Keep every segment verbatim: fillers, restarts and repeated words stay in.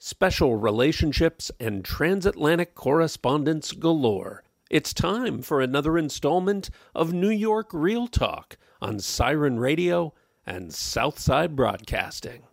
special relationships, and transatlantic correspondence galore. It's time for another installment of New York Real Talk on Siren Radio and Southside Broadcasting.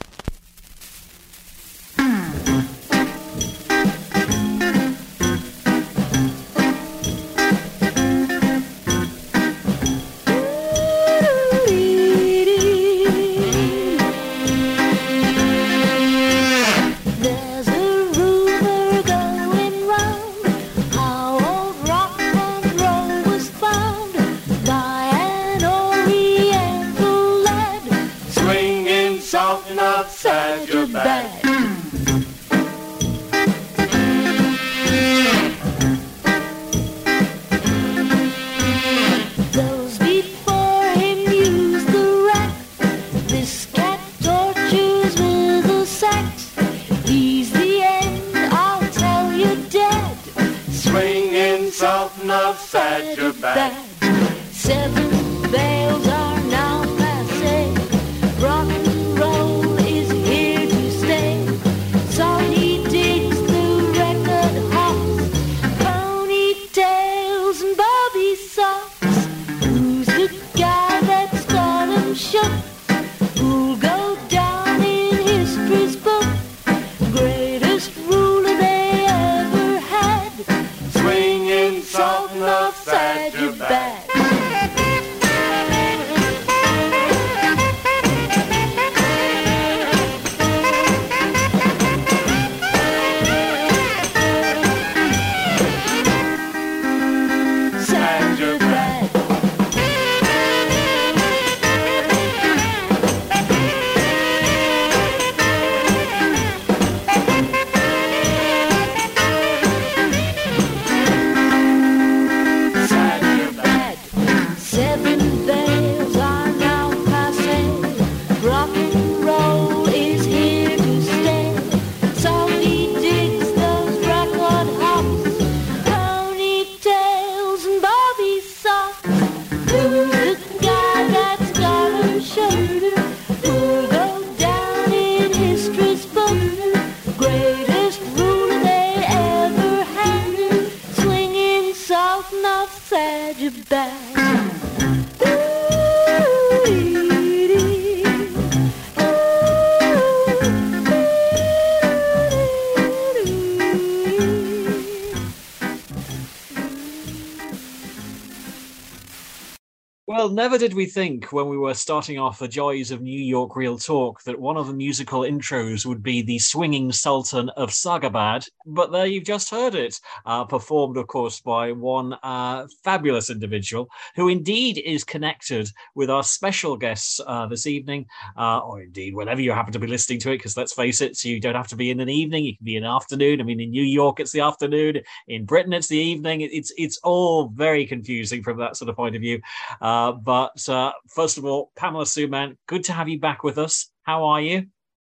Well, never did we think when we were starting off the joys of New York Real Talk that one of the musical intros would be the Swinging Sultan of Sagabad, but there you've just heard it, uh, performed, of course, by one uh, fabulous individual who indeed is connected with our special guests uh, this evening, uh, or indeed whenever you happen to be listening to it, because let's face it, so you don't have to be in an evening, you can be in an afternoon. I mean, in New York, it's the afternoon. In Britain, it's the evening. It's, it's all very confusing from that sort of point of view. Uh, But uh, first of all, Pamela Suman, good to have you back with us. How are you?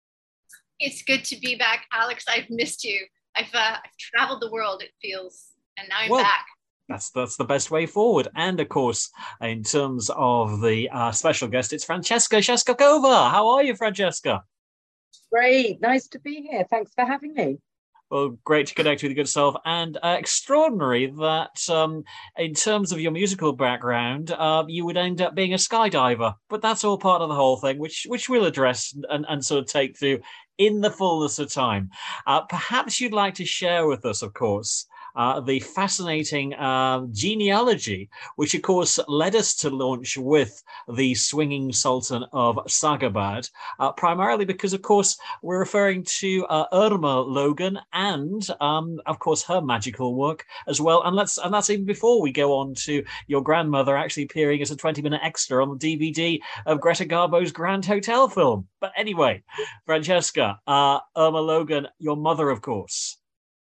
It's good to be back, Alex. I've missed you. I've uh, I've traveled the world, it feels, and now I'm well, back. That's that's the best way forward. And of course, in terms of the uh, special guest, it's Francesca Sheskakova. How are you, Francesca? Great. Nice to be here. Thanks for having me. Well, great to connect with your good self, and uh, extraordinary that um, in terms of your musical background, uh, you would end up being a skydiver. But that's all part of the whole thing, which which we'll address and, and sort of take through in the fullness of time. Uh, perhaps you'd like to share with us, of course, Uh, the fascinating uh, genealogy, which of course led us to launch with the Swinging Sultan of Sagabad, uh, primarily because, of course, we're referring to uh, Irma Logan and, um, of course, her magical work as well. And let's and that's even before we go on to your grandmother actually appearing as a twenty-minute extra on the D V D of Greta Garbo's Grand Hotel film. But anyway, Francesca, uh, Irma Logan, your mother, of course.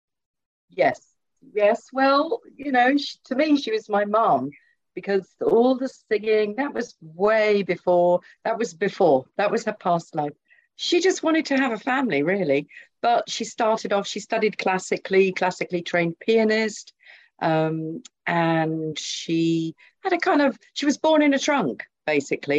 Yes. Yes, well, you know, she, to me, she was my mum, because all the singing, that was way before, that was before, that was her past life. She just wanted to have a family, really. But she started off, she studied classically, classically trained pianist, um, and she had a kind of, she was born in a trunk, basically.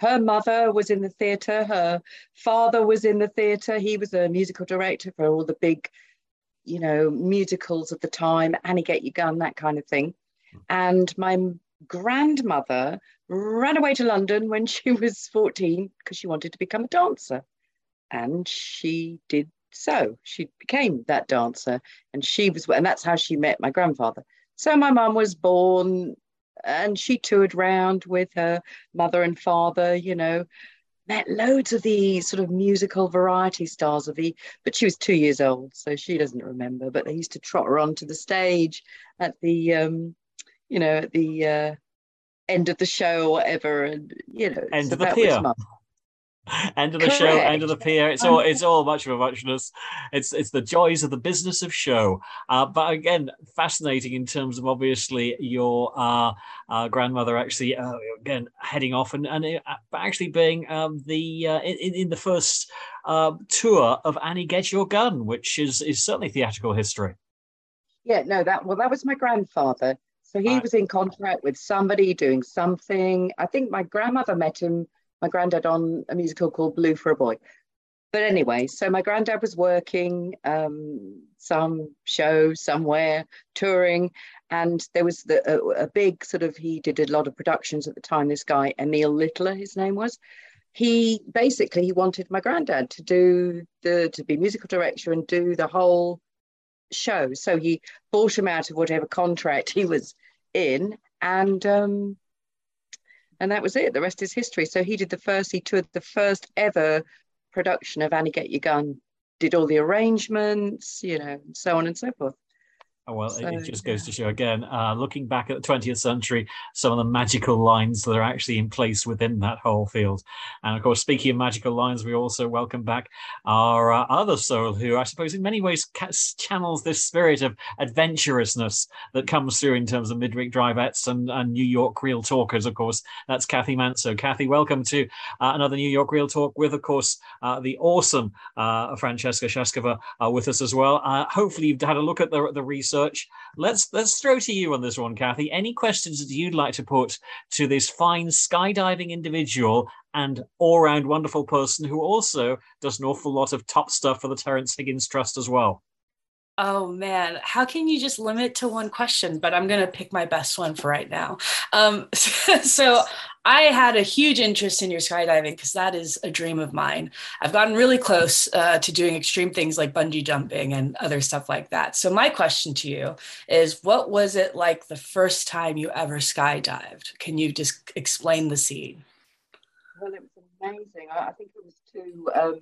her mother was in the theatre. Her father was in the theatre. He was a musical director for all the big, you know, musicals of the time, Annie Get Your Gun, that kind of thing. And my grandmother ran away to London when she was fourteen because she wanted to become a dancer. And she did so. She became that dancer. And she was, and that's how she met my grandfather. So my mum was born and she toured around with her mother and father, you know, met loads of the sort of musical variety stars of the, but she was two years old, so she doesn't remember, but they used to trot her onto the stage at the, um, you know, at the uh, end of the show or whatever. And, you know, end so of the that pier. was mum. End of the Correct. show, end of the pier. It's all it's all much of a muchness. It's it's the joys of the business of show. Uh, but again, fascinating in terms of obviously your uh, uh, grandmother actually uh, again heading off and and uh, actually being um, the uh, in in the first uh, tour of Annie Get Your Gun, which is is certainly theatrical history. Yeah, no, that well, that was my grandfather. So he Right. was in contract with somebody doing something. I think my grandmother met him. My granddad on a musical called Blue for a Boy. But anyway, so my granddad was working um, some show somewhere, touring, and there was the, a, a big sort of, he did a lot of productions at the time, this guy, Emil Littler, his name was. He basically, he wanted my granddad to do the, to be musical director and do the whole show. So he bought him out of whatever contract he was in, and um, And that was it. The rest is history. So he did the first, he toured the first ever production of Annie Get Your Gun, did all the arrangements, you know, and so on and so forth. Oh, well, So, it just goes to show again, uh, looking back at the twentieth century, some of the magical lines that are actually in place within that whole field. And of course, speaking of magical lines, we also welcome back our uh, other soul who I suppose in many ways channels this spirit of adventurousness that comes through in terms of Midweek Drivettes and, and New York Real Talkers, of course. That's Kathy Manso. Kathy, welcome to uh, another New York Real Talk with, of course, uh, the awesome uh, Francesca Shashkova uh, with us as well. Uh, hopefully you've had a look at the, the research. Let's let's throw to you on this one, Kathy. Any questions that you'd like to put to this fine skydiving individual and all-round wonderful person who also does an awful lot of top stuff for the Terence Higgins Trust as well? Oh man, how can you just limit to one question? But I'm going to pick my best one for right now. Um, so I had a huge interest in your skydiving because that is a dream of mine. I've gotten really close uh, to doing extreme things like bungee jumping and other stuff like that. So my question to you is, what was it like the first time you ever skydived? Can you just explain the scene? Well, it was amazing. I, I think it was too... Um...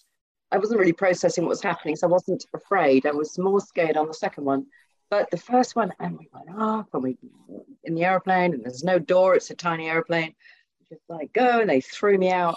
I wasn't really processing what was happening, so I wasn't afraid. I was more scared on the second one. But the first one, and we went up, and we in the airplane, and there's no door, it's a tiny airplane. Just like, go, and they threw me out.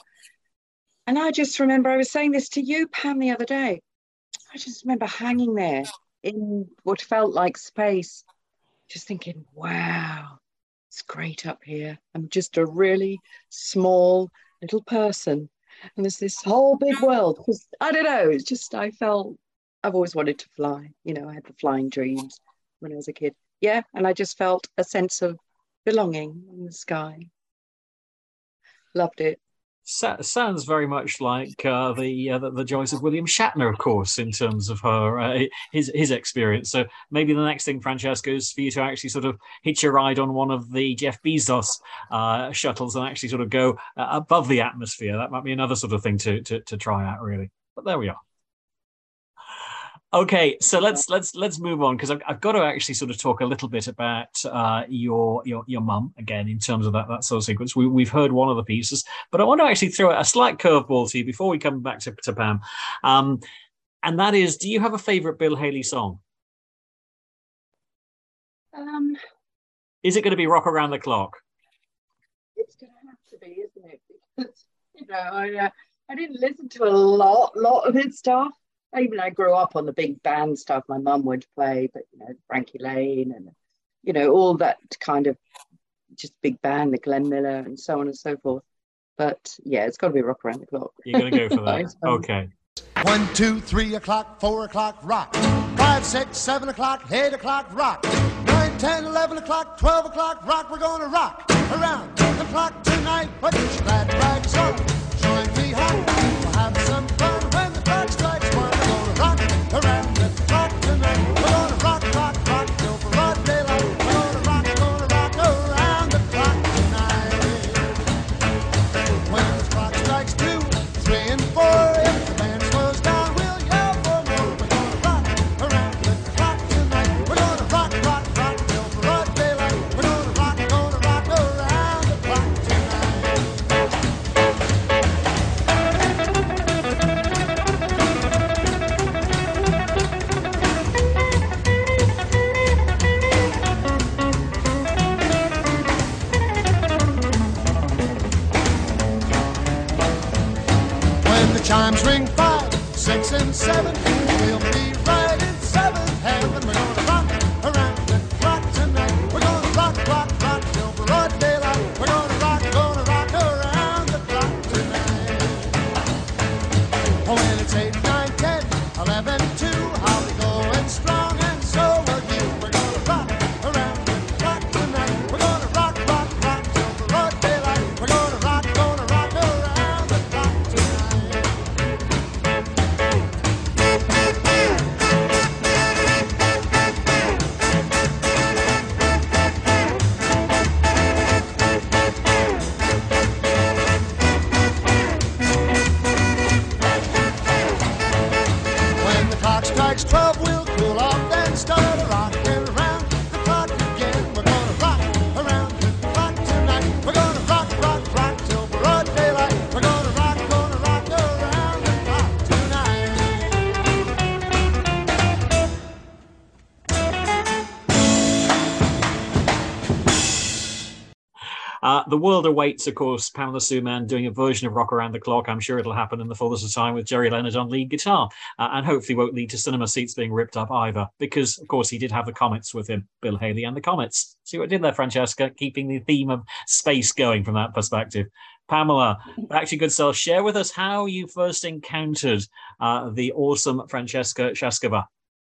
And I just remember, I was saying this to you, Pam, the other day. I just remember hanging there in what felt like space, just thinking, wow, it's great up here. I'm just a really small little person. And there's this whole big world. Because I don't know, it's just, I felt, I've always wanted to fly. You know, I had the flying dreams when I was a kid. Yeah, and I just felt a sense of belonging in the sky. Loved it. So, sounds very much like uh, the, uh, the the joys of William Shatner, of course, in terms of her uh, his his experience. So maybe the next thing, Francesca, is for you to actually sort of hitch a ride on one of the Jeff Bezos uh, shuttles and actually sort of go uh, above the atmosphere. That might be another sort of thing to to, to try out, really. But there we are. Okay, so let's let's let's move on because I've, I've got to actually sort of talk a little bit about uh, your your your mum again in terms of that that sort of sequence. We, we've heard one of the pieces, but I want to actually throw a slight curveball to you before we come back to, to Pam, um, and that is: do you have a favourite Bill Haley song? Um, is it going to be "Rock Around the Clock"? It's going to have to be, isn't it? Because you know, I uh, I didn't listen to a lot lot of his stuff. Even I grew up on the big band stuff my mum would play, but, you know, Frankie Lane and, you know, all that kind of just big band, the Glenn Miller and so on and so forth. But, yeah, it's got to be Rock Around the Clock. You're going to go for that? Okay. One, two, three o'clock, four o'clock, rock. Five, six, seven o'clock, eight o'clock, rock. Nine, ten, eleven o'clock, twelve o'clock, rock. We're going to rock around the clock tonight. Put your glad right So join me home, we'll have some fun when the clock strikes one. We're gonna rock around the clock tonight. We're gonna rock, rock, rock till broad daylight. We're gonna rock, gonna rock around the clock tonight. When the clock strikes two, three, and four, if the band slows down, we'll yell for more. We're gonna rock around the clock tonight. We're gonna rock, rock, rock till broad daylight. We're gonna rock, gonna rock around the clock tonight. When the chimes ring five, six, and seven, we'll be right in seventh heaven. We're gonna rock around the clock tonight. We're gonna rock, rock, rock till broad daylight. We're gonna rock, gonna rock around the clock tonight. Oh, when it's eight, nine, ten, eleven, two, I'll be going strong, and so will you. We're gonna rock around the clock tonight. We're gonna rock, rock, rock till broad daylight. We're gonna rock, gonna rock around the clock tonight. When the clock strikes twelve, we'll cool off, then start a rocking around the clock again. We're gonna rock around the clock tonight. We're gonna rock, rock, rock till broad daylight. We're gonna rock, gonna rock around the clock tonight. Uh, the world awaits, of course, Pamela Suman doing a version of Rock Around the Clock. I'm sure it'll happen in the fullness of time with Jerry Leonard on lead guitar, uh, and hopefully won't lead to cinema seats being ripped up either, because, of course, he did have the Comets with him, Bill Haley and the Comets. See what I did there, Francesca? Keeping the theme of space going from that perspective. Pamela, back to your good self. Share with us how you first encountered uh, the awesome Francesca Shaskova.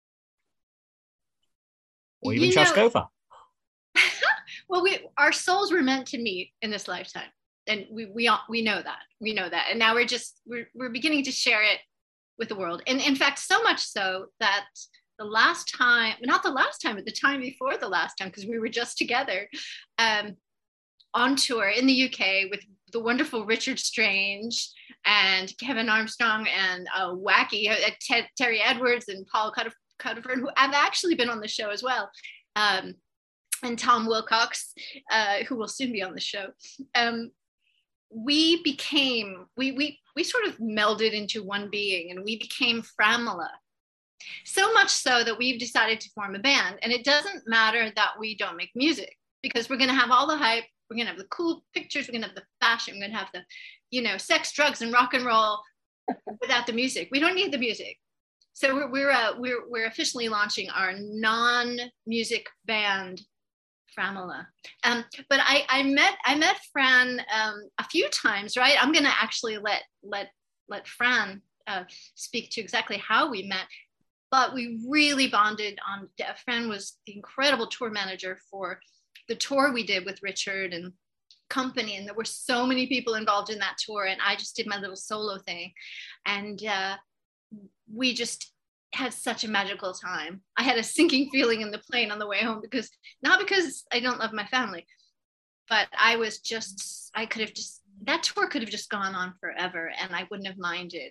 Or even You know- Shaskova. Well, we our souls were meant to meet in this lifetime, and we we all, we know that we know that, and now we're just we're we're beginning to share it with the world, and in fact, so much so that the last time, not the last time, but the time before the last time, because we were just together, um, on tour in the U K with the wonderful Richard Strange and Kevin Armstrong and uh, wacky uh, Ted, Terry Edwards and Paul Cuddifer, who have actually been on the show as well. Um, and Tom Wilcox, uh, who will soon be on the show. Um, we became, we, we, we sort of melded into one being, and we became Framala. So much so that we've decided to form a band. And it doesn't matter that we don't make music, because we're gonna have all the hype, we're gonna have the cool pictures, we're gonna have the fashion, we're gonna have the, you know, sex, drugs, and rock and roll without the music. We don't need the music. So we're, we're, uh, we're, we're officially launching our non-music band, Framala. Um, but I, I met I met Fran um, a few times, right? I'm gonna actually let let let Fran uh, speak to exactly how we met. But we really bonded on. Fran was the incredible tour manager for the tour we did with Richard and company, and there were so many people involved in that tour, and I just did my little solo thing, and uh, we just had such a magical time. I had a sinking feeling in the plane on the way home, because not because I don't love my family, but I was just, I could have just, that tour could have just gone on forever, and I wouldn't have minded.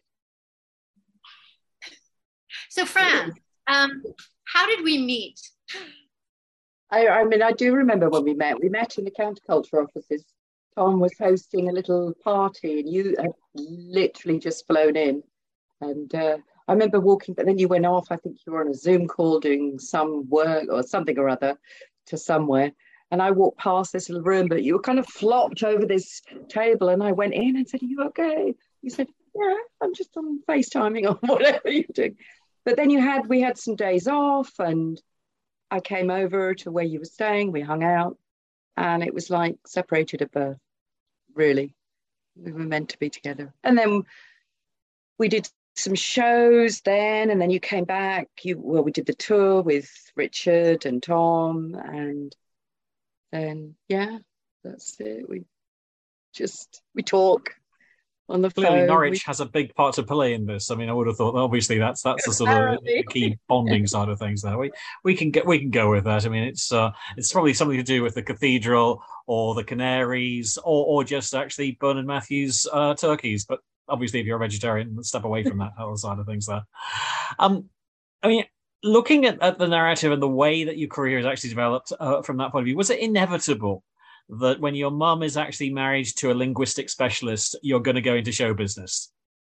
So Fran, um, how did we meet? I, I mean, I do remember when we met. We met in the counterculture offices. Tom was hosting a little party, and you had literally just flown in. And uh, I remember walking, but then you went off. I think you were on a Zoom call doing some work or something or other to somewhere. And I walked past this little room, but you were kind of flopped over this table. And I went in and said, "Are you okay?" You said, "Yeah, I'm just on FaceTiming or whatever you're doing." But then you had, we had some days off, and I came over to where you were staying. We hung out, and it was like separated at birth, really. We were meant to be together. And then we did some shows then, and then you came back. You well, we did the tour with Richard and Tom, and then yeah, that's it. We just we talk on the Clearly, phone. Norwich We, has a big part to play in this. I mean, I would have thought obviously that's that's the sort of key bonding side of things. There, we we can get we can go with that. I mean, it's uh, it's probably something to do with the cathedral or the Canaries or or just actually Bernard Matthews uh, turkeys. But obviously, if you're a vegetarian, step away from that whole side of things. There, um, I mean. Looking at, at the narrative and the way that your career has actually developed uh, from that point of view, was it inevitable that when your mum is actually married to a linguistic specialist, you're going to go into show business?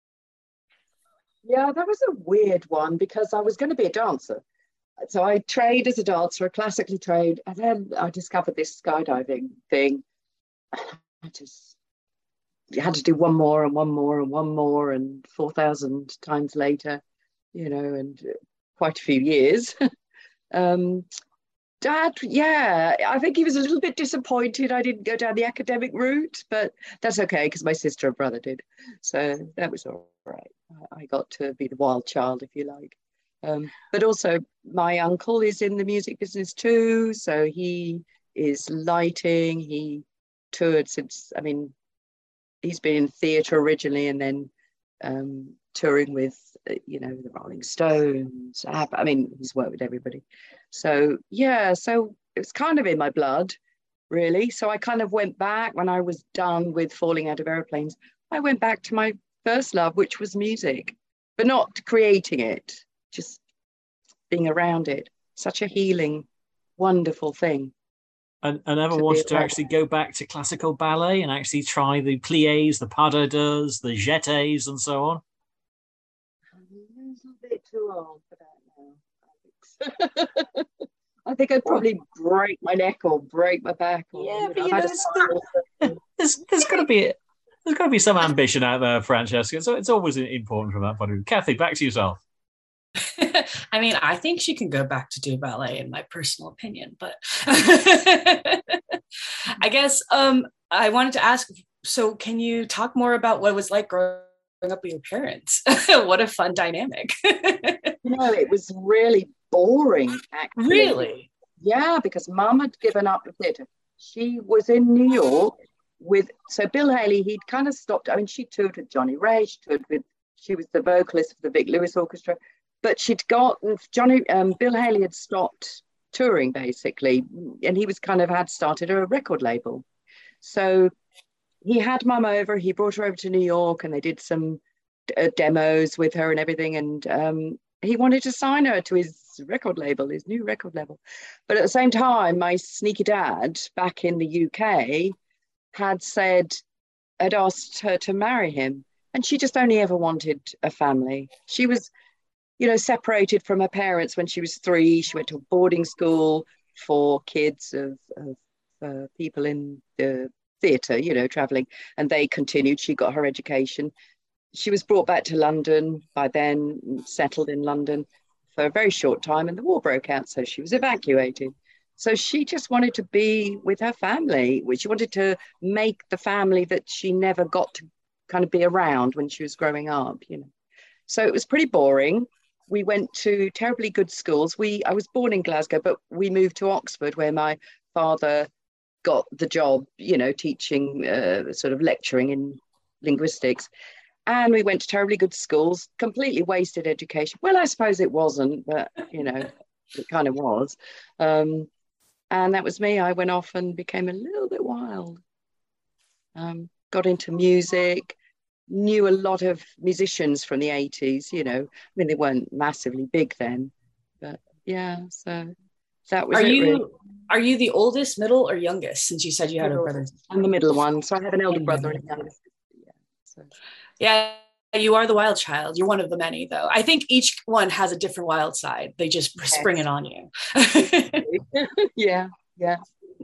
yeah, that was a weird one because I was going to be a dancer. So I trained as a dancer, classically trained, and then I discovered this skydiving thing. I just had to do one more and one more and one more, and four thousand times later, you know, and quite a few years. um, Dad, yeah, I think he was a little bit disappointed I didn't go down the academic route, but that's okay because my sister and brother did. So that was all right. I got to be the wild child, if you like. Um, but also my uncle is in the music business too. So he is lighting. He toured since, I mean, he's been in theatre originally and then um, touring with, you know, the Rolling Stones. I mean, he's worked with everybody. So, yeah, so it was kind of in my blood, really. So I kind of went back when I was done with Falling Out of Aeroplanes. I went back to my first love, which was music, but not creating it, just being around it. Such a healing, wonderful thing. And, and ever To wanted be to around. actually go back to classical ballet and actually try the pliés, the pas de deux, the jetés, and so on? I'm a little bit too old for that now, I think. I think I'd probably break my neck or break my back. Or, Yeah, you but know, you I've know, had a there's, spinal- there's, there's got to be there's got to be some ambition out there, Francesca. So it's always important from that point of view. Kathy, back to yourself. I mean, I think she can go back to do ballet, in my personal opinion. But I guess um, I wanted to ask. So, can you talk more about what it was like growing up with your parents? What a fun dynamic! You know, it was really boring, actually. Really? Yeah, because Mum had given up the theatre. She was in New York with, so Bill Haley, he'd kind of stopped. I mean, she toured with Johnny Ray, she toured with, she was the vocalist of the Vic Lewis Orchestra, but she'd gotten, Johnny, um, Bill Haley had stopped touring basically, and he was kind of had started a record label. So he had Mum over, he brought her over to New York and they did some uh, demos with her and everything. And um, he wanted to sign her to his record label, his new record label. But at the same time, my sneaky dad back in the U K had said, had asked her to marry him. And she just only ever wanted a family. She was, you know, separated from her parents when she was three. She went to a boarding school for kids of, of uh, people in the theatre, you know, traveling. And they continued. She got her education. She was brought back to London by then, settled in London for a very short time, and the war broke out, so she was evacuated. So she just wanted to be with her family, which she wanted to make the family that she never got to kind of be around when she was growing up, you know. So it was pretty boring. We went to terribly good schools. We I was born in Glasgow, but we moved to Oxford, where my father got the job, you know, teaching, uh, sort of lecturing in linguistics. And we went to terribly good schools, completely wasted education. Well, I suppose it wasn't, but, you know, it kind of was. Um, and that was me. I went off and became a little bit wild. Um, got into music, knew a lot of musicians from the eighties, you know. I mean, they weren't massively big then, but yeah, so that was Are it, you really. are you the oldest, middle, or youngest? Since you said you had a brother. I'm the middle one, so I have an elder brother and a younger sister. Yeah, so. Yeah, you are the wild child. You're one of the many, though. I think each one has a different wild side. They just Yes. spring it on you. yeah, yeah, yeah.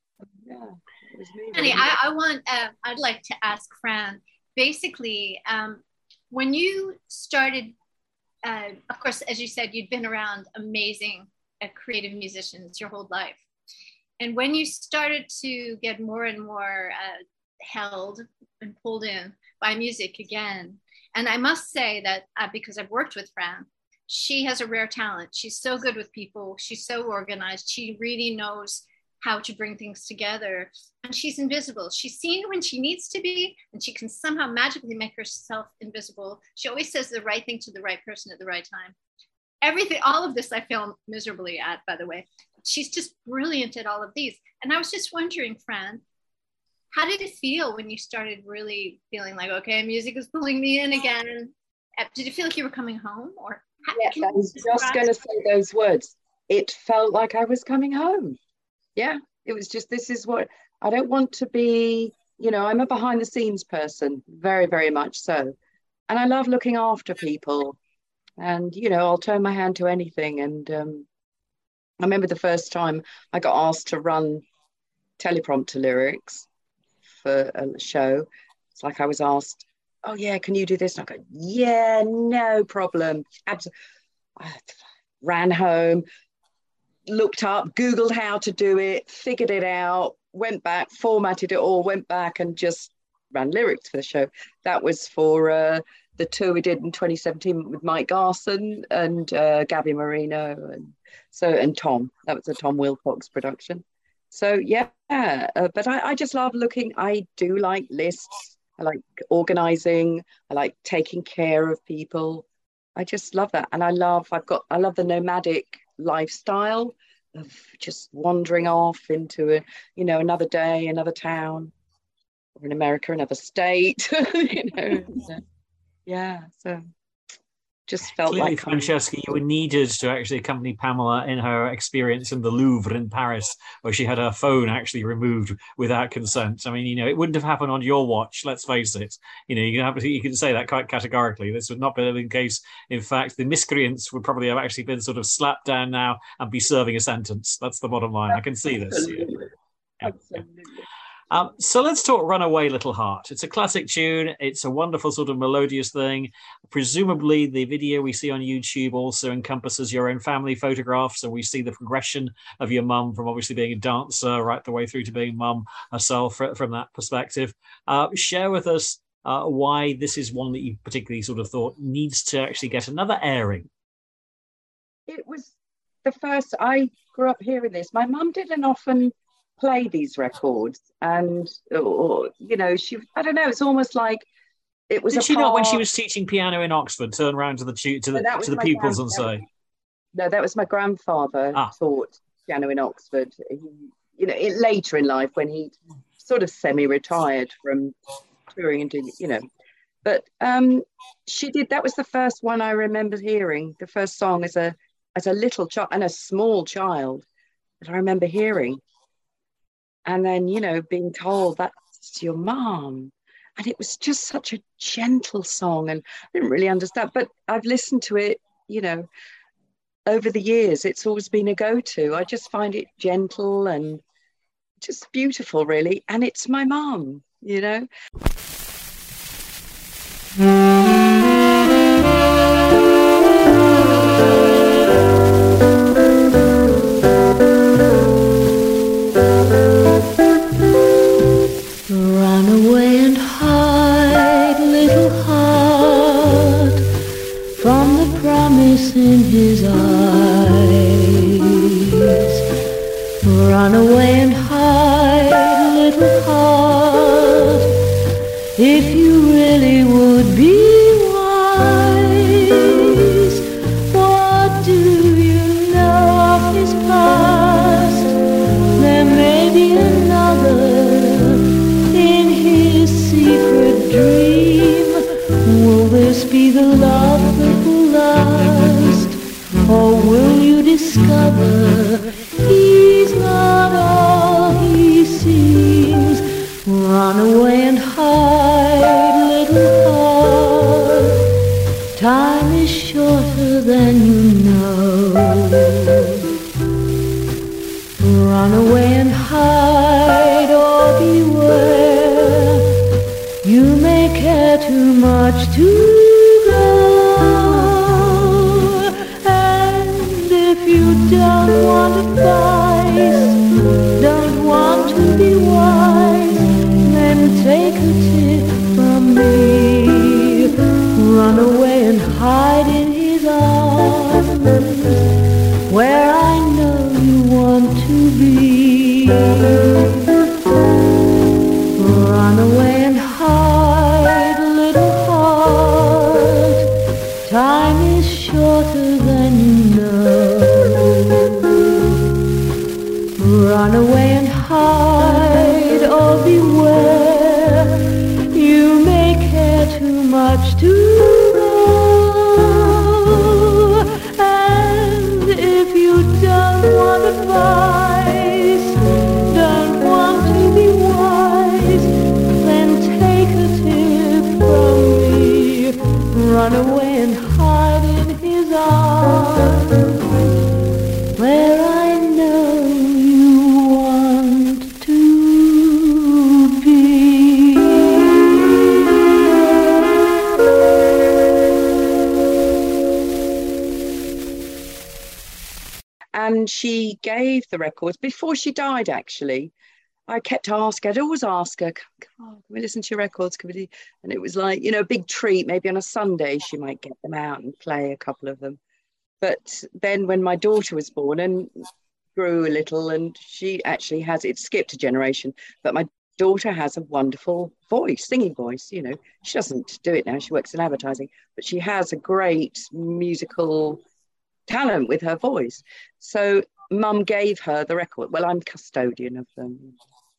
It was me, Honey, really. I, I want, uh, I'd like to ask Fran, basically, um, when you started, uh, of course, as you said, you'd been around amazing uh, creative musicians your whole life. And when you started to get more and more uh, held and pulled in by music again, and I must say that uh, because I've worked with Fran, she has a rare talent. She's so good with people. She's so organized. She really knows how to bring things together. And she's invisible. She's seen when she needs to be, and she can somehow magically make herself invisible. She always says the right thing to the right person at the right time. Everything, all of this I fail miserably at, by the way. She's just brilliant at all of these. And I was just wondering, Fran, how did it feel when you started really feeling like, okay, music is pulling me in again? Did it feel like you were coming home? Or how, yeah, I was just going to say those words. It felt like I was coming home. Yeah, it was just, this is what, I don't want to be, you know, I'm a behind the scenes person, very, very much so. And I love looking after people. And, you know, I'll turn my hand to anything. And um, I remember the first time I got asked to run teleprompter lyrics for a show. It's like I was asked, oh, yeah, can you do this? And I go, yeah, no problem. Absolutely. I ran home, looked up, Googled how to do it, figured it out, went back, formatted it all, went back and just ran lyrics for the show. That was for uh, the tour we did in twenty seventeen with Mike Garson and uh, Gabby Marino and so and Tom. That was a Tom Wilcox production. So yeah, uh, but I, I just love looking. I do like lists. I like organizing. I like taking care of people. I just love that, and I love. I've got. I love the nomadic lifestyle of just wandering off into a, you know, another day, another town, or in America, another state. you know, so, yeah. So just felt Clearly, like Francesca, you were needed to actually accompany Pamela in her experience in the Louvre in Paris, where she had her phone actually removed without consent. I mean, you know, it wouldn't have happened on your watch. Let's face it. You know, you can have, you can say that quite categorically. This would not be the case. In fact, the miscreants would probably have actually been sort of slapped down now and be serving a sentence. That's the bottom line. I can see this. Absolutely. Yeah. Absolutely. Um, so let's talk Runaway Little Heart. It's a classic tune. It's a wonderful sort of melodious thing. Presumably the video we see on YouTube also encompasses your own family photographs. So we see the progression of your mum from obviously being a dancer right the way through to being mum herself from that perspective. Uh, share with us uh, why this is one that you particularly sort of thought needs to actually get another airing. It was the first, I grew up hearing this. My mum didn't often play these records, and or you know, she I don't know, it's almost like it was Did a she part... not, when she was teaching piano in Oxford, turn around to the tu- to the, no, to the pupils and say, no, that was my grandfather ah. taught piano in Oxford. He, you know, it, later in life when he sort of semi-retired from touring and doing, you know, but um she did, that was the first one I remember hearing, the first song as a as a little child and a small child that I remember hearing. And then, you know, being told that's your mom. And it was just such a gentle song. And I didn't really understand. But I've listened to it, you know, over the years. It's always been a go-to. I just find it gentle and just beautiful, really. And it's my mom, you know. In his eyes, run away and hide, little heart, if you really would be wise. What do you know of his past? There may be another in his secret dream. Will this be the love that will last? Or will you discover he's not all he seems? Run away and hide, little heart. Time is shorter than you know. Run away and hide, or beware. You may care too much to you don't want to fight. Run away and hide, little heart. Time is shorter than you know. Run away and hide, or beware. You may care too much to know. And if you don't want advice, don't want to be wise, then take a tip from me. Run away and hide in his arms, where I know you want to be. And she gave the records before she died, actually. I kept asking, I'd always ask her, come on, can we listen to your records? Can we? And it was like, you know, a big treat. Maybe on a Sunday, she might get them out and play a couple of them. But then when my daughter was born and grew a little, and she actually has, it skipped a generation, but my daughter has a wonderful voice, singing voice, you know. She doesn't do it now, she works in advertising, but she has a great musical talent with her voice. So Mum gave her the record. Well, I'm custodian of them.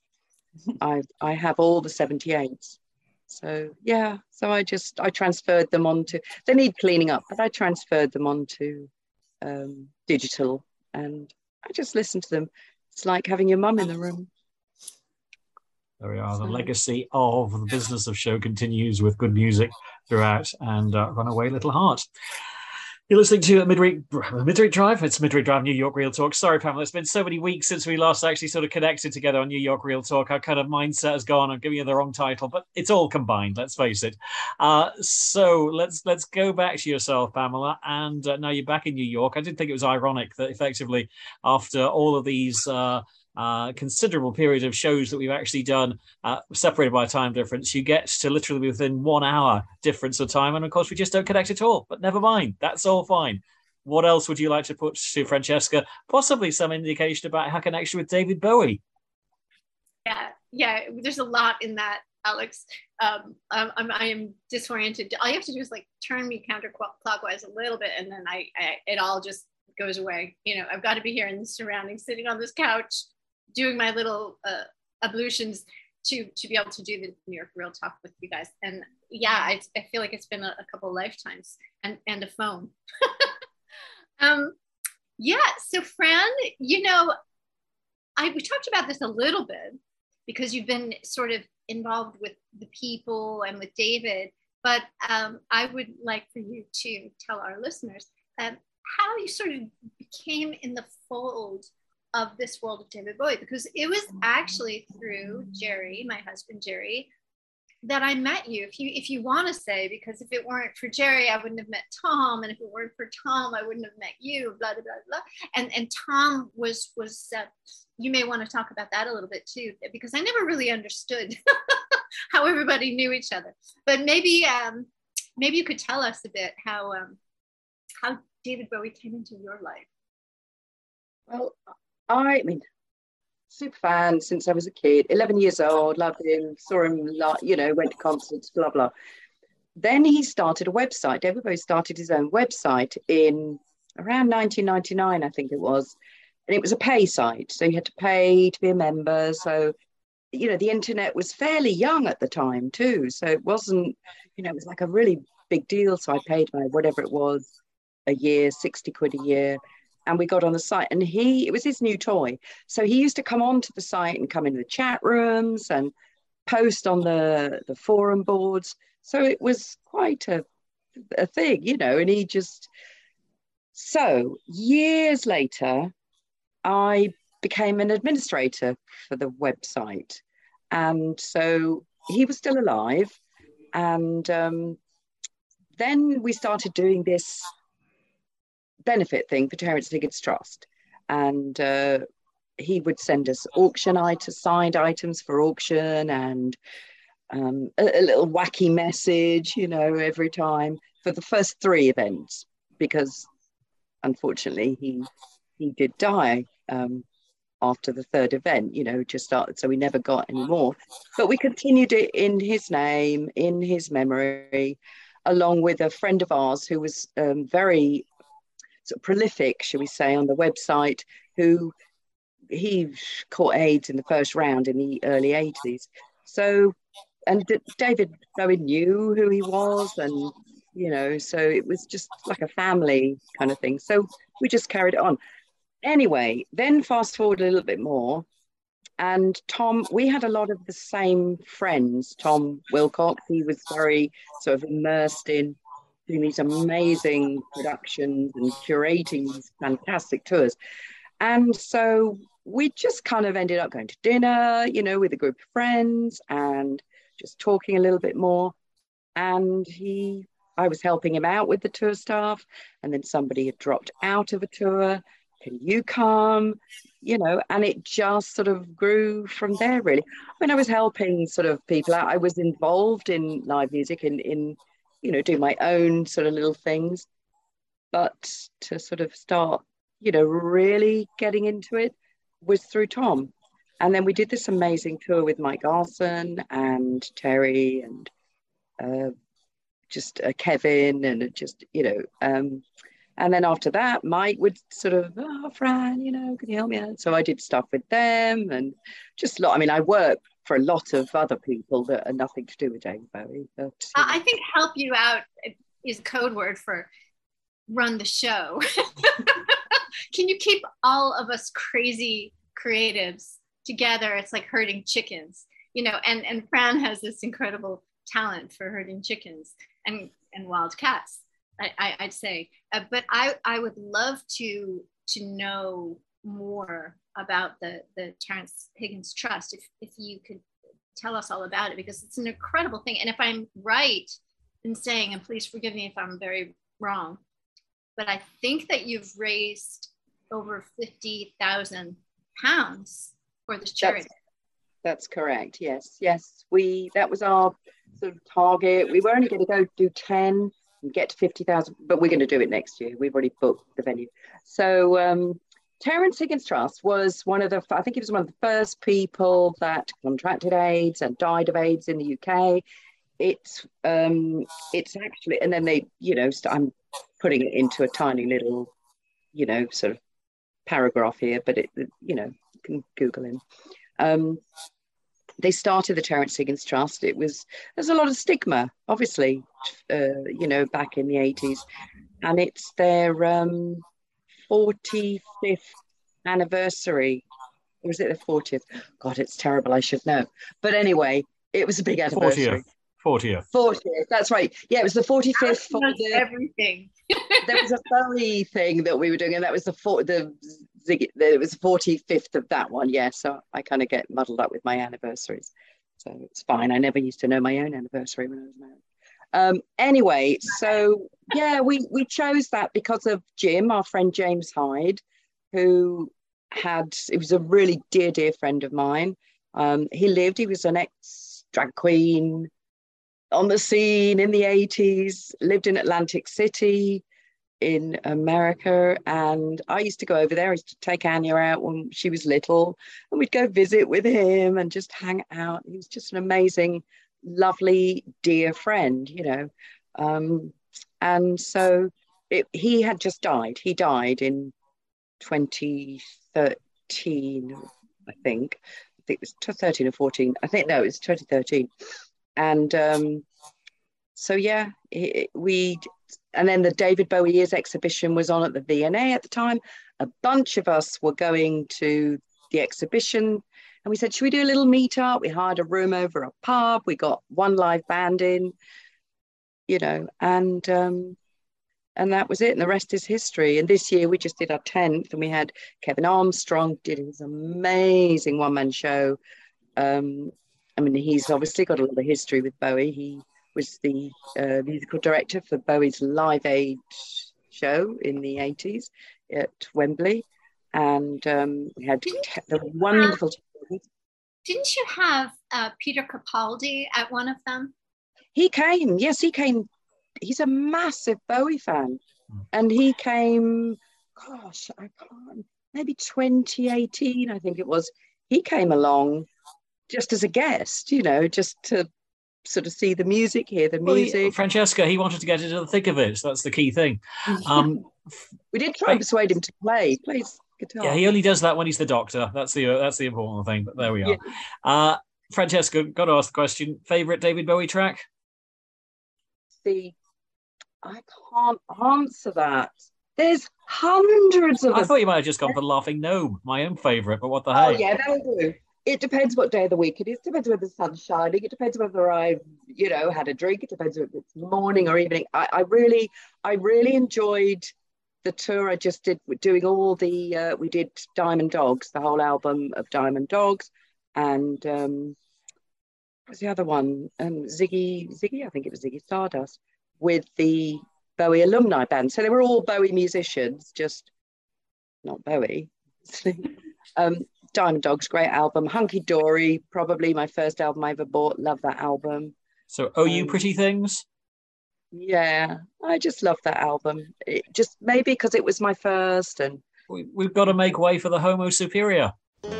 I I have all the seventy-eights. So yeah, so I just I transferred them onto. They need cleaning up, but I transferred them onto um, digital, and I just listen to them. It's like having your mum in the room. There we are. The So- legacy of the business of show continues with good music throughout, and uh, Run Away, Little Heart. You're listening to Midweek, Midweek Drive. It's Midweek Drive, New York Real Talk. Sorry, Pamela, it's been so many weeks since we last actually sort of connected together on New York Real Talk. Our kind of mindset has gone. I'm giving you the wrong title, but it's all combined, let's face it. Uh, so let's let's go back to yourself, Pamela. And uh, now you're back in New York. I did think it was ironic that effectively after all of these uh, uh, considerable period of shows that we've actually done, uh, separated by a time difference, you get to literally be within one hour difference of time. And of course, we just don't connect at all. But never mind. That's all fine. What else would you like to put to Francesca? Possibly some indication about her connection with David Bowie. Yeah, yeah. There's a lot in that, Alex. Um, I'm, I'm, I am disoriented. All you have to do is like turn me counterclockwise a little bit, and then I, I, it all just goes away. You know, I've got to be here in the surroundings, sitting on this couch, doing my little uh, ablutions to to be able to do the New York Real Talk with you guys. And yeah, I, I feel like it's been a, a couple of lifetimes, and and a phone. um, yeah. So Fran, you know, I we talked about this a little bit because you've been sort of involved with the people and with David, but um, I would like for you to tell our listeners um, how you sort of became in the fold of this world of David Bowie, because it was actually through Jerry, my husband Jerry, that I met you, if you if you want to say, because if it weren't for Jerry, I wouldn't have met Tom, and if it weren't for Tom, I wouldn't have met you, blah blah blah blah. And and Tom was was uh, you may want to talk about that a little bit too, because I never really understood how everybody knew each other. But maybe um maybe you could tell us a bit how um how David Bowie came into your life. Well, I mean, super fan since I was a kid, eleven years old, loved him, saw him, you know, went to concerts, blah, blah. Then he started a website. David Bowie started his own website in around nineteen ninety-nine, I think it was. And it was a pay site. So you had to pay to be a member. So, you know, the internet was fairly young at the time too. So it wasn't, you know, it was like a really big deal. So I paid my whatever it was a year, sixty quid a year. And we got on the site, and he, it was his new toy. So he used to come onto the site and come into the chat rooms and post on the, the forum boards. So it was quite a, a thing, you know, and he just, so years later, I became an administrator for the website. And so he was still alive. And um, then we started doing this benefit thing for Terence Higgins Trust, and uh, he would send us auction items, signed items for auction, and um, a, a little wacky message, you know, every time for the first three events, because unfortunately he he did die um, after the third event, you know, just started, so we never got any more. But we continued it in his name, in his memory, along with a friend of ours who was um, very sort of prolific, shall we say, on the website, who he caught AIDS in the first round in the early eighties. So, and D- David Bowie knew who he was, and, you know, so it was just like a family kind of thing. So we just carried it on. Anyway, then fast forward a little bit more, and Tom, we had a lot of the same friends. Tom Wilcox, he was very sort of immersed in doing these amazing productions and curating these fantastic tours. And so we just kind of ended up going to dinner, you know, with a group of friends and just talking a little bit more. And he, I was helping him out with the tour staff, and then somebody had dropped out of a tour. Can you come? You know, and it just sort of grew from there, really. When I was helping sort of people out, I was involved in live music and in, you know, do my own sort of little things. But to sort of start, you know, really getting into it was through Tom. And then we did this amazing tour with Mike Garson and Terry and uh, just uh, Kevin and just, you know, um, and then after that, Mike would sort of, oh, Fran, you know, can you help me out? So I did stuff with them and just, lot. I mean, I work for a lot of other people that are nothing to do with David Bowie. But, uh, I think help you out is a code word for run the show. Can you keep all of us crazy creatives together? It's like herding chickens, you know, and, and Fran has this incredible talent for herding chickens and, and wild cats. I, I'd say, uh, but I, I would love to to know more about the, the Terrence Higgins Trust, if, if you could tell us all about it, because it's an incredible thing. And if I'm right in saying, and please forgive me if I'm very wrong, but I think that you've raised over fifty thousand pounds for this charity. That's, that's correct, yes. Yes, we that was our sort of target. We were only going to go do ten and get to fifty thousand, but we're going to do it next year. We've already booked the venue. So um, Terrence Higgins Trust was one of the, I think he was one of the first people that contracted AIDS and died of AIDS in the U K. It's, um, it's actually, and then they, you know, st- I'm putting it into a tiny little, you know, sort of paragraph here, but it, you know, you can Google him. Um, They started the Terrence Higgins Trust. It was, there's a lot of stigma, obviously, uh, you know, back in the eighties. And it's their um, forty-fifth anniversary. Or is it the fortieth? God, it's terrible. I should know. But anyway, it was a big anniversary. fortieth. fortieth, that's right. Yeah, it was the forty-fifth. For the, everything. there was a Bowie thing that we were doing, and that was the, for, the Ziggy, it was the forty-fifth of that one, yeah. So I kind of get muddled up with my anniversaries. So it's fine. I never used to know my own anniversary when I was married. Um, anyway, so yeah, we, we chose that because of Jim, our friend James Hyde, who had, it was a really dear, dear friend of mine. Um, he lived, he was an ex-drag queen on the scene in the eighties, lived in Atlantic City in America, and I used to go over there. I used to take Anya out when she was little, and we'd go visit with him and just hang out. He was just an amazing, lovely, dear friend, you know. Um, and so it, he had just died. He died in twenty thirteen, I think. I think it was thirteen or fourteen. I think, no, it was twenty thirteen. And um, so, yeah, it, we... And then the David Bowie Years exhibition was on at the V and A at the time. A bunch of us were going to the exhibition, and we said, should we do a little meet-up? We hired a room over a pub. We got one live band in, you know, and um, and that was it. And the rest is history. And this year we just did our tenth, and we had Kevin Armstrong did his amazing one-man show. Um, I mean, he's obviously got a lot of history with Bowie. He was the uh, musical director for Bowie's Live Aid show in the eighties at Wembley. And um, we had didn't, the wonderful... Uh, didn't you have uh, Peter Capaldi at one of them? He came, yes, he came. He's a massive Bowie fan. And he came, gosh, I can't... maybe twenty eighteen, I think it was. He came along just as a guest, you know, just to sort of see the music, hear the Well, he- music. Francesca, he wanted to get into the thick of it. So that's the key thing. Um, We did try and persuade him to play, plays guitar. yeah, he only does that when he's the doctor. That's the that's the important thing. But there we are. Yeah. Uh, Francesca, got to ask the question: favorite David Bowie track? See, I can't answer that. There's hundreds of I them. thought you might have just gone for Laughing Gnome, my own favourite. But what the Oh heck? yeah, that'll do. It depends what day of the week it is. It depends whether the sun's shining. It depends whether I've, you know, had a drink. It depends whether it's morning or evening. I, I really, I really enjoyed the tour I just did, doing all the. Uh, we did Diamond Dogs, the whole album of Diamond Dogs, and um, what was the other one? Um, Ziggy, Ziggy, I think it was Ziggy Stardust, with the Bowie alumni band. So they were all Bowie musicians, just not Bowie. um, Diamond Dogs, great album. Hunky Dory, probably my first album I ever bought. Love that album. So, oh, you Um, pretty things. Yeah, I just love that album. It just maybe because it was my first, and We, we've got to make way for the Homo Superior.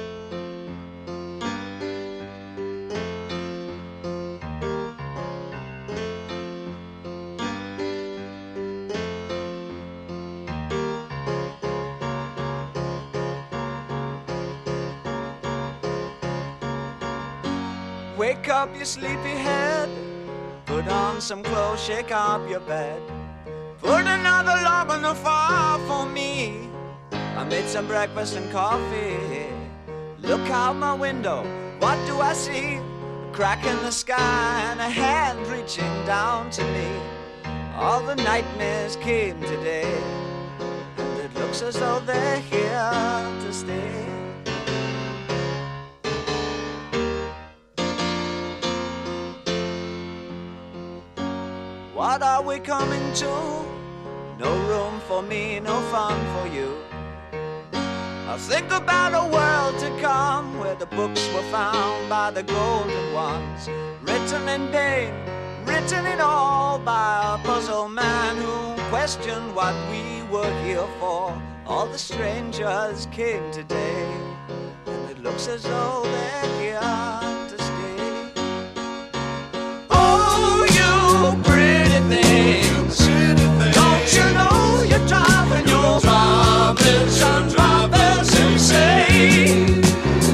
Wake up, you sleepy head. Put on some clothes, shake up your bed. Put another log on the fire for me. I made some breakfast and coffee. Look out my window, what do I see? A crack in the sky and a hand reaching down to me. All the nightmares came today, and it looks as though they're here to stay. What are we coming to? No room for me, no fun for you. I think about a world to come where the books were found by the golden ones, written in pain, written in all by a puzzled man who questioned what we were here for. All the strangers came today, and it looks as though they're here to stay. Oh, you pretty things, don't you know you're driving your drivers and drivers insane?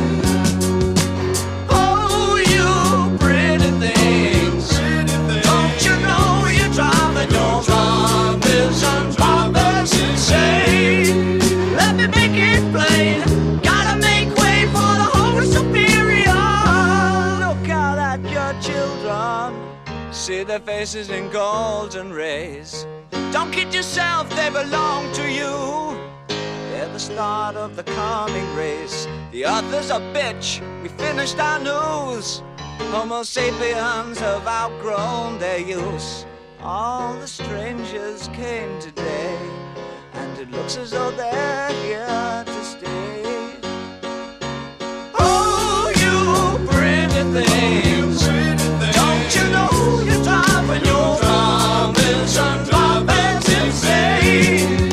Oh, you pretty things, don't you know you're driving your drivers and drivers insane? Let me make it plain, gotta make way for the Homo Superior. Look out at your children, see their faces in golden rays. Don't kid yourself, they belong to you. They're the start of the coming race. The other's a bitch, we finished our news. Homo sapiens have outgrown their use. All the strangers came today, and it looks as though they're here to stay. Oh, you pretty things, don't you know you're driving your drivers and drivers insane?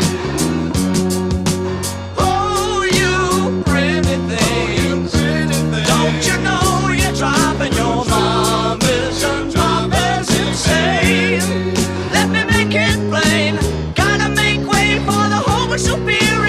Oh, you pretty things, don't you know you're driving your drivers and drivers insane? Let me make it plain, gotta make way for the Homo Superior.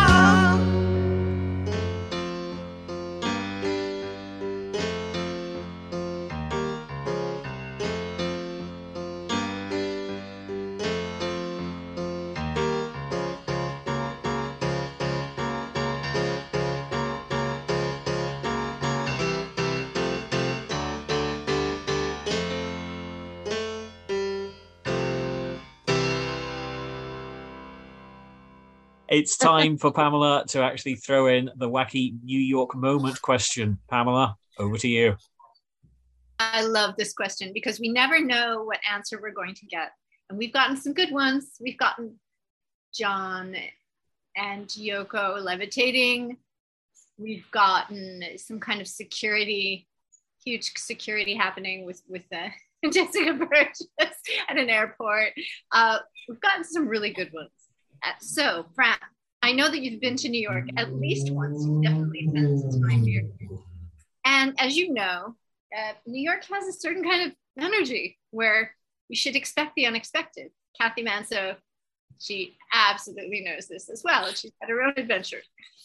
It's time for Pamela to actually throw in the wacky New York moment question. Pamela, over to you. I love this question because we never know what answer we're going to get. And we've gotten some good ones. We've gotten John and Yoko levitating. We've gotten some kind of security, huge security happening with, with uh, Jessica Burgess at an airport. Uh, we've gotten some really good ones. Uh, so, Fran, I know that you've been to New York at least once. You definitely spent some time here. And as you know, uh, New York has a certain kind of energy where you should expect the unexpected. Kathy Manso, she absolutely knows this as well. She's had her own adventure.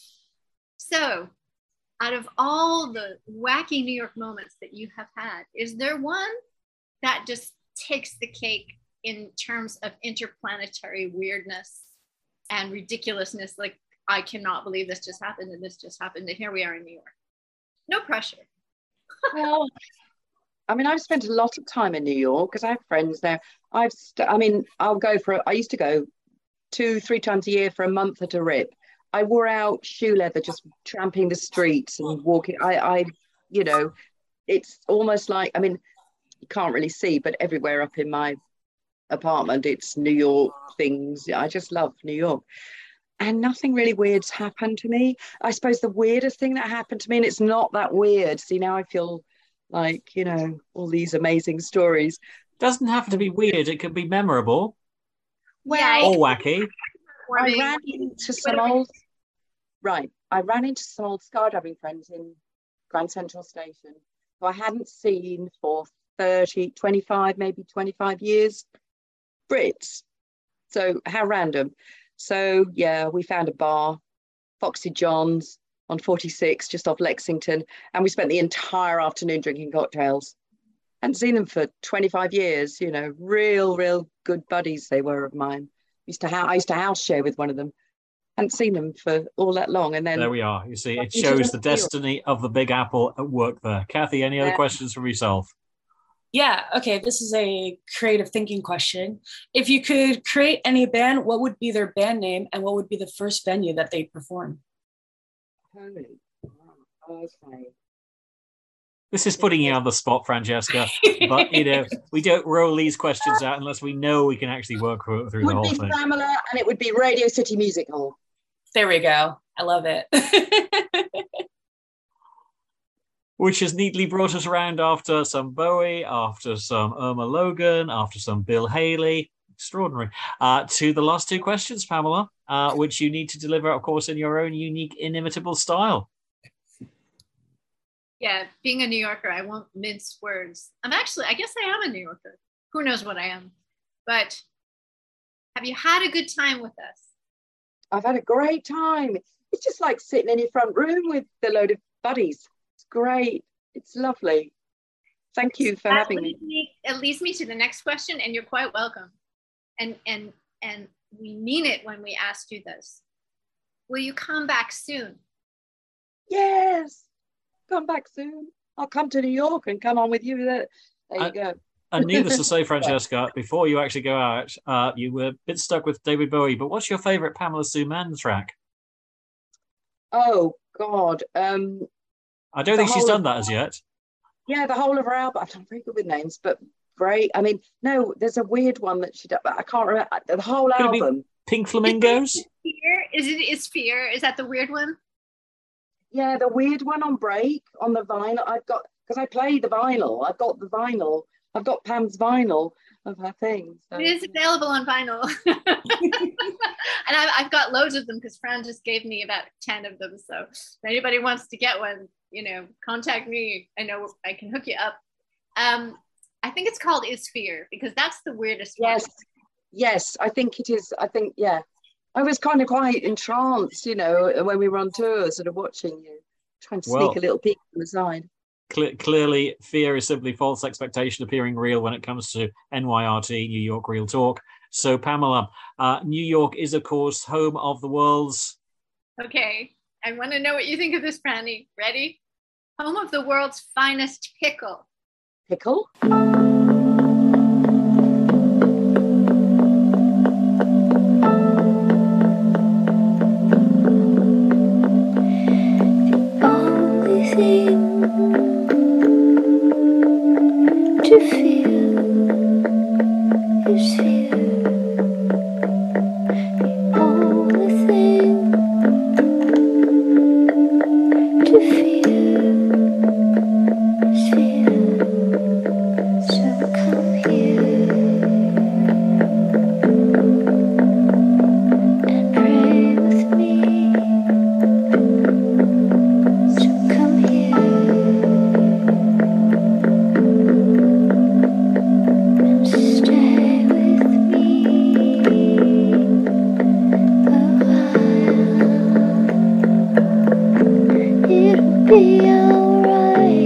So, out of all the wacky New York moments that you have had, is there one that just takes the cake in terms of interplanetary weirdness and ridiculousness? Like, I cannot believe this just happened and this just happened and here we are in New York. No pressure. Well, I mean, I've spent a lot of time in New York because I have friends there. I've, st- I mean, I'll go for, I used to go two, three times a year for a month at a rip. I wore out shoe leather just tramping the streets and walking. I, I, you know, it's almost like, I mean, you can't really see, but everywhere up in my apartment, it's New York things. I just love New York. And nothing really weird's happened to me. I suppose the weirdest thing that happened to me, and it's not that weird. See, now I feel like, you know, all these amazing stories. Doesn't have to be weird. It could be memorable. Well, or wacky. I ran into some old, right, I ran into some old skydiving friends in Grand Central Station who I hadn't seen for thirty, twenty-five, maybe twenty-five years. Brits. So how random. So yeah, we found a bar, Foxy John's on forty-six, just off Lexington. And we spent the entire afternoon drinking cocktails. Hadn't seen them for twenty-five years, you know, real, real good buddies they were of mine. Used to ha- I used to house share with one of them. Hadn't seen them for all that long. And then there we are. You see, it shows the destiny of the Big Apple at work there. Kathy, any other Yeah. questions from yourself? Yeah, okay, this is a creative thinking question. If you could create any band, what would be their band name and what would be the first venue that they perform? Holy, okay. This is putting you on the spot, Francesca. But, you know, we don't roll these questions out unless we know we can actually work through the Would whole be thing. Pamela, and it would be Radio City Music Hall. There we go. I love it. Which has neatly brought us around after some Bowie, after some Irma Logan, after some Bill Haley. Extraordinary. Uh, to the last two questions, Pamela, uh, which you need to deliver, of course, in your own unique, inimitable style. Yeah, being a New Yorker, I won't mince words. I'm actually, I guess I am a New Yorker. Who knows what I am? But have you had a good time with us? I've had a great time. It's just like sitting in your front room with a load of buddies. It's great. It's lovely. Thank you for That having me. leads me. It leads me to the next question, and you're quite welcome. And and and we mean it when we ask you this. Will you come back soon? Yes. Come back soon. I'll come to New York and come on with you. There, there you I- go. And needless to say, Francesca, before you actually go out, uh, you were a bit stuck with David Bowie, but what's your favourite Pamela Sue Mann track? Oh, God. Um, I don't The think she's whole done of- that as yet. yeah, the whole of her album. I'm not very good with names, but great. I mean, no, there's a weird one that she did, but I can't remember. The whole Could it be- album. Pink Flamingos? Fear? Is it is fear? Is that the weird one? Yeah, the weird one on Break, on the vinyl. I've got, because I play the vinyl. I've got the vinyl. I've got Pam's vinyl of her things. So, It is available on vinyl. And I've, I've got loads of them because Fran just gave me about ten of them. So if anybody wants to get one, you know, contact me. I know I can hook you up. Um, I think it's called Is Fear because that's the weirdest yes, one. yes, I think it is. I think, yeah. I was kind of quite entranced, you know, when we were on tour, sort of watching you, trying to Well, sneak a little peek from the side. Cle- clearly, fear is simply false expectation appearing real when it comes to N Y R T, New York Real Talk. So, Pamela, uh, New York is, of course, home of the world's... Okay, I want to know what you think of this, Franny. Ready? Home of the world's finest pickle. Pickle? Only thing to feel is fear. The only thing to fear is fear. So come here and pray with me. be alright.